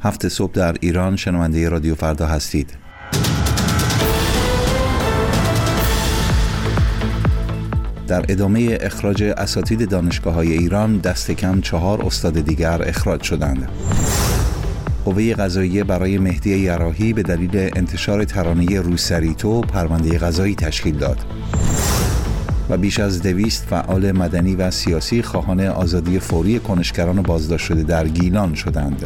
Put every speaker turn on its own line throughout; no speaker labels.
7 صبح در ایران شنونده رادیو فردا هستید. در ادامه اخراج اساتید دانشگاه‌های ایران، دست کم 4 استاد دیگر اخراج شدند. قوه قضاییه برای مهدی یراحی به دلیل انتشار ترانه روسریتو پرونده قضایی تشکیل داد. و بیش از 200 فعال مدنی و سیاسی خواهان آزادی فوری کنشگران بازداشت شده در گیلان شدند.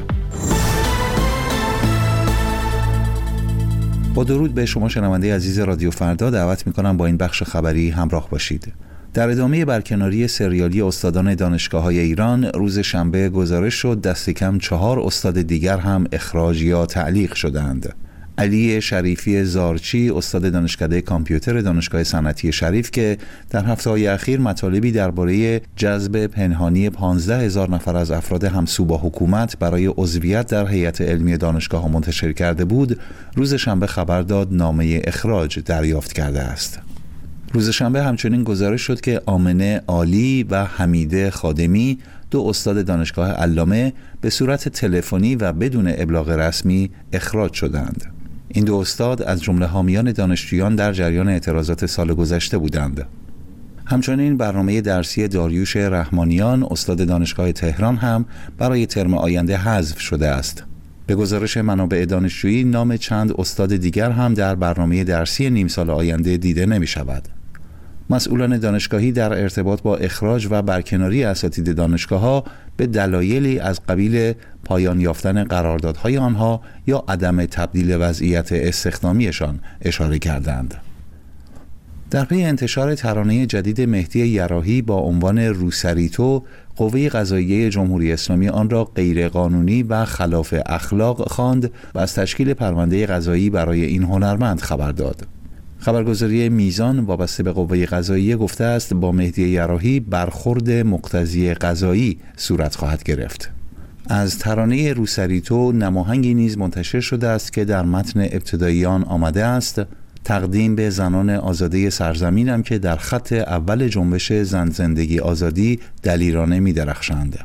با درود به شما شنونده عزیز رادیو فردا، دعوت می‌کنم با این بخش خبری همراه باشید. در ادامه برکناری سریالی استادان دانشگاه‌های ایران، روز شنبه گزارش شد دست کم 4 استاد دیگر هم اخراج یا تعلیق شدند. علی شریفی زارچی، استاد دانشکده کامپیوتر دانشگاه صنعتی شریف که در هفته‌های اخیر مطالبی درباره جذب پنهانی 15,000 نفر از افراد همسو با حکومت برای عضویت در هیئت علمی دانشگاه منتشر کرده بود، روز شنبه خبر داد نامه اخراج دریافت کرده است. روز شنبه همچنین گزارش شد که آمنه عالی و حمیده خادمی، 2 استاد دانشگاه علامه، به صورت تلفنی و بدون ابلاغ رسمی اخراج شدند. این 2 استاد از جمله حامیان دانشجویان در جریان اعتراضات سال گذشته بودند. همچنین برنامه درسی داریوش رحمانیان، استاد دانشگاه تهران هم برای ترم آینده حذف شده است. به گزارش منابع دانشجویی، نام چند استاد دیگر هم در برنامه درسی نیم سال آینده دیده نمی شود. مسئولان دانشگاهی در ارتباط با اخراج و برکناری اساتید دانشگاه‌ها به دلایلی از قبیل پایان یافتن قراردادهای آنها یا عدم تبدیل وضعیت استخدامیشان اشاره کردند. در پی انتشار ترانه جدید مهدی یراحی با عنوان روسریتو، قوه قضاییه جمهوری اسلامی آن را غیرقانونی و خلاف اخلاق خواند و از تشکیل پرونده قضایی برای این هنرمند خبر داد. خبرگزاری میزان وابسته به قوه قضاییه گفته است با مهدی یراحی برخورد مقتضی قضایی صورت خواهد گرفت. از ترانه روسریتو نماهنگی نیز منتشر شده است که در متن ابتدایی آن آمده است: تقدیم به زنان آزاده سرزمینم که در خط اول جنبش زن زندگی آزادی دلیرانه می درخشند.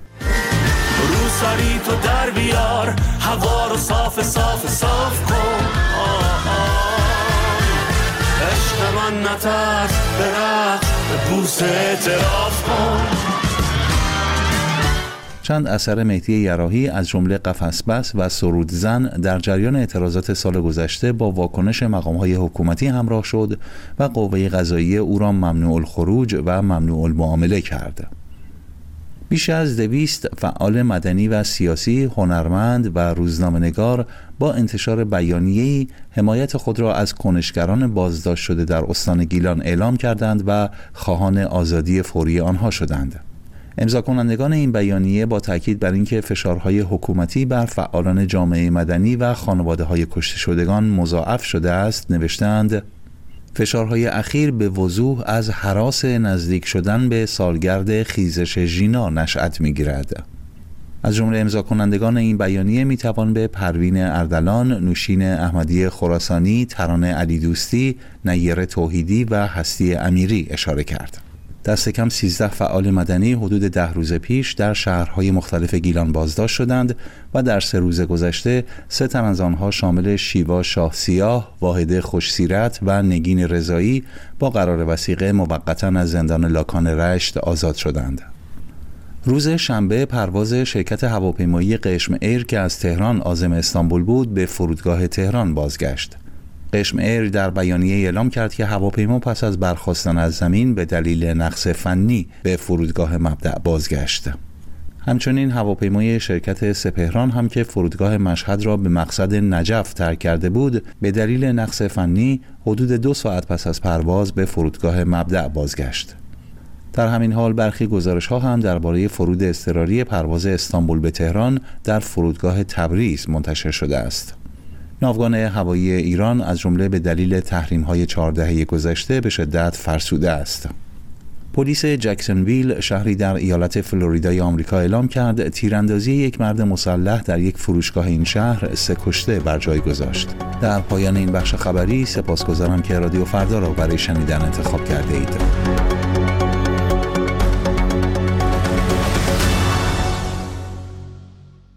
روسریتو در بیار، هوا رو صاف صاف صاف کن، عشق من نترس، برقص به بوس اعتراف کن.
چند اثر مهدی یراحی از جمله قفس بس و سرود زن در جریان اعتراضات سال گذشته با واکنش مقام‌های حکومتی همراه شد و قوه قضاییه او را ممنوع الخروج و ممنوع المعامله کرد. بیش از 200 فعال مدنی و سیاسی، هنرمند و روزنامه‌نگار با انتشار بیانیه‌ای حمایت خود را از کنشگران بازداشت شده در استان گیلان اعلام کردند و خواهان آزادی فوری آنها شدند. امضا کنندگان این بیانیه با تاکید بر اینکه فشارهای حکومتی بر فعالان جامعه مدنی و خانواده‌های کشته شدگان مضاعف شده است، نوشتند: فشارهای اخیر به وضوح از هراس نزدیک شدن به سالگرد خیزش ژینا نشأت می‌گیرد. از جمله امضا کنندگان این بیانیه میتوان به پروین اردلان، نوشین احمدی خراسانی، ترانه علی دوستی، نیر توحیدی و هستی امیری اشاره کرد. دست کم 13 فعال مدنی حدود 10 روز پیش در شهرهای مختلف گیلان بازداشت شدند و در 3 روز گذشته 3 تن از آنها شامل شیوا شاه سیاه، واحده خوشسیرت و نگین رضایی با قرار وثیقه موقتا از زندان لاکان رشت آزاد شدند. روز شنبه پرواز شرکت هواپیمایی قشم ایر که از تهران عازم استانبول بود به فرودگاه تهران بازگشت. قشم ایر در بیانیه اعلام کرد که هواپیما پس از برخاستن از زمین به دلیل نقص فنی به فرودگاه مبدأ بازگشت. همچنین هواپیمای شرکت سپهران هم که فرودگاه مشهد را به مقصد نجف ترک کرده بود، به دلیل نقص فنی حدود 2 ساعت پس از پرواز به فرودگاه مبدأ بازگشت. در همین حال برخی گزارش‌ها هم درباره فرود اضطراری پرواز استانبول به تهران در فرودگاه تبریز منتشر شده است. ناوگان هوایی ایران از جمله به دلیل تحریم‌های 4 دهه گذشته به شدت فرسوده است. پلیس جکسونویل، شهری در ایالت فلوریدای آمریکا، اعلام کرد تیراندازی یک مرد مسلح در یک فروشگاه این شهر 3 کشته بر جای گذاشت. در پایان این بخش خبری سپاسگزارم که رادیو فردا را برای شنیدن انتخاب کرده اید.